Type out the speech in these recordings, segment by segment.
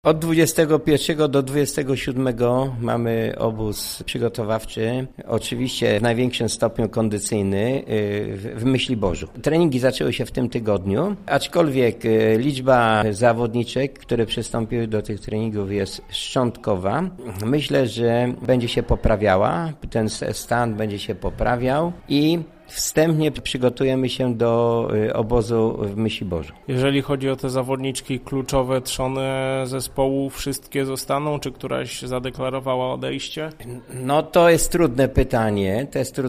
Od 21 do 27 mamy obóz przygotowawczy, oczywiście w największym stopniu kondycyjny w Myśliborzu. Treningi zaczęły się w tym tygodniu, aczkolwiek liczba zawodniczek, które przystąpiły do tych treningów jest szczątkowa. Myślę, że będzie się poprawiała, ten stan będzie się poprawiał i wstępnie przygotujemy się do obozu w Myśliborzu. Jeżeli chodzi o te zawodniczki kluczowe, trzony zespołu, wszystkie zostaną, czy któraś zadeklarowała odejście? No to jest trudne pytanie,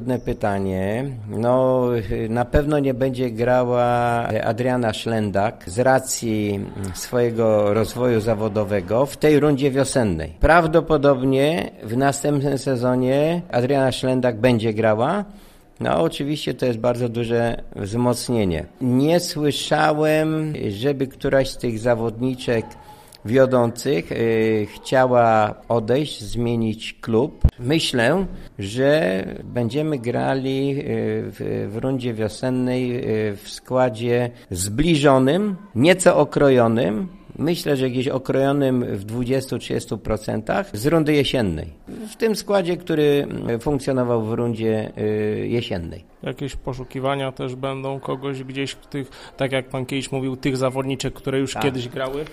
No na pewno nie będzie grała Adriana Szlendak z racji swojego rozwoju zawodowego w tej rundzie wiosennej. Prawdopodobnie w następnym sezonie Adriana Szlendak będzie grała. No oczywiście to jest bardzo duże wzmocnienie. Nie słyszałem, żeby któraś z tych zawodniczek wiodących chciała odejść, zmienić klub. Myślę, że będziemy grali w rundzie wiosennej w składzie zbliżonym, nieco okrojonym. Myślę, że gdzieś okrojonym w 20-30% z rundy jesiennej. W tym składzie, który funkcjonował w rundzie jesiennej. Jakieś poszukiwania też będą kogoś gdzieś, tych, tak jak pan kiedyś mówił, tych zawodniczek, które już kiedyś grały?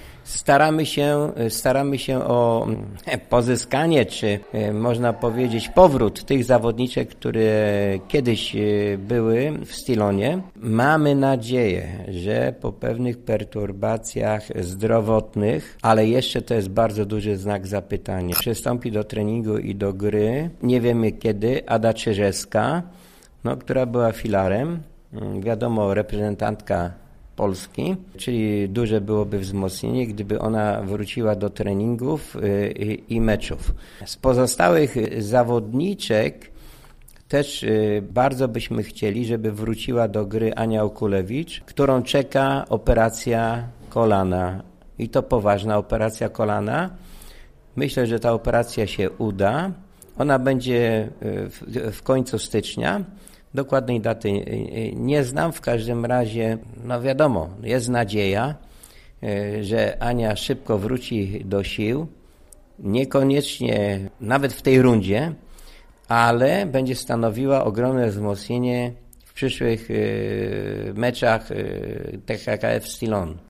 Staramy się o pozyskanie, czy można powiedzieć powrót tych zawodniczek, które kiedyś były w Stilonie. Mamy nadzieję, że po pewnych perturbacjach zdrowotnych, ale jeszcze to jest bardzo duży znak zapytania, przystąpi do treningu i do gry. Nie wiemy kiedy, Ada Czyżewska, która była filarem, wiadomo, reprezentantka Polski, czyli duże byłoby wzmocnienie, gdyby ona wróciła do treningów i meczów. Z pozostałych zawodniczek też bardzo byśmy chcieli, żeby wróciła do gry Ania Okulewicz, którą czeka operacja kolana. I to poważna operacja kolana. Myślę, że ta operacja się uda. Ona będzie w końcu stycznia. Dokładnej daty nie znam, w każdym razie, wiadomo, jest nadzieja, że Ania szybko wróci do sił, niekoniecznie nawet w tej rundzie, ale będzie stanowiła ogromne wzmocnienie w przyszłych meczach THKF Stillon.